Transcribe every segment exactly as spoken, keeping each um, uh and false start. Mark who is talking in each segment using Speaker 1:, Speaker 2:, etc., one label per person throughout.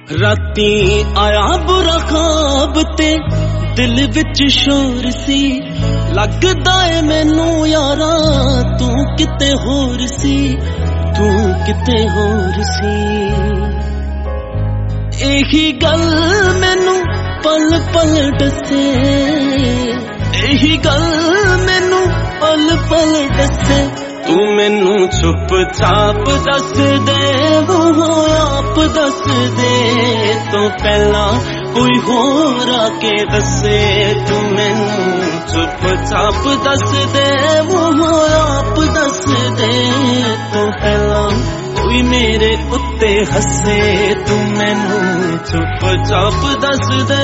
Speaker 1: राती आया बुरा ख्वाब ते दिल विच शोर सी, लगदा ए मैनू यारा तू किते होर सी, तू किते होर सी। एही गल मैनू पल पल दसे, एही गल मैनू पल पल दसे। तू मैनू चुप चाप दस दे, वो आप दस दे तो पहला कोई होर आके दसे। तू मैनू चुप चाप दस दे, वो आप दस दे तो पहला कोई मेरे उत्ते हसे। तू मैनू चुप चाप दस दे।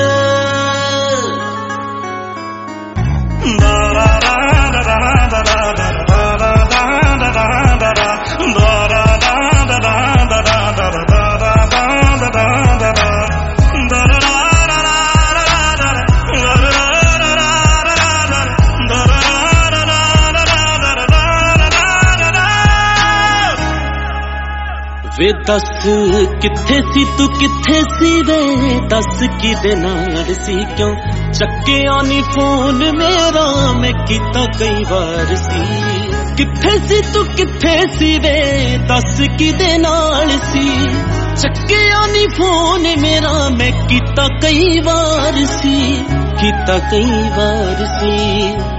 Speaker 1: वे दस किथे सी तू किथे सी वे, दस किदे नाल सी क्यों चक्किया नी फोन मेरा, मैं कीता कई बार सी। किथे सी तू किथे सी वे, दस किदे नाल सी चक्किया नी फोन मेरा, मैं कीता कई बार सी, कीता कई बार सी।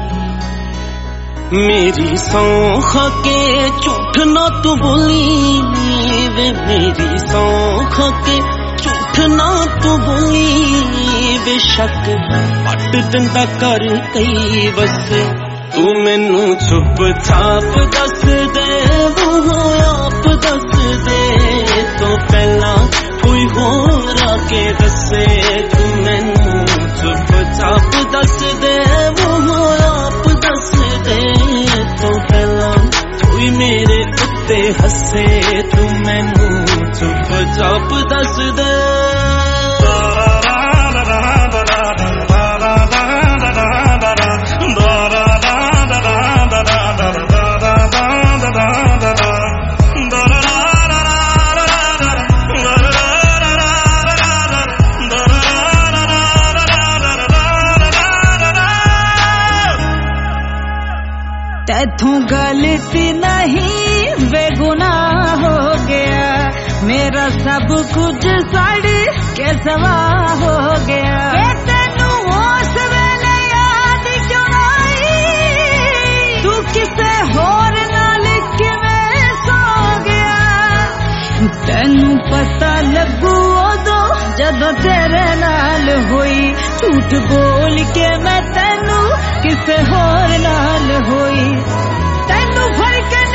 Speaker 1: मेरी सौंख के झूठ ना तू बोली वे, मेरी सौंख के झूठ ना तू बोली वे, शक पट दिंदा कर कई बस। तू मैनू चुप चाप दस दे, वो आप दस दे तो पहला कोई होर आके दसे। तू मैनू चुप चाप दस दे, वो आप दस दे तो पहला कोई मेरे उत्ते हसे। तू मैनू चुप चाप दस दे।
Speaker 2: तैथों गलती नहीं बेगुनाह हो गया, मेरा सब कुछ सड़ के सवा हो गया। तेनू उस वेले याद क्यों आई, तू किसे होर नाल किवें सो गया। तेनू पता लगू उदों जदों तेरे नाल होई, झूठ बोल के मैं तेनू किसे होर नाल होई। तेनू फर्क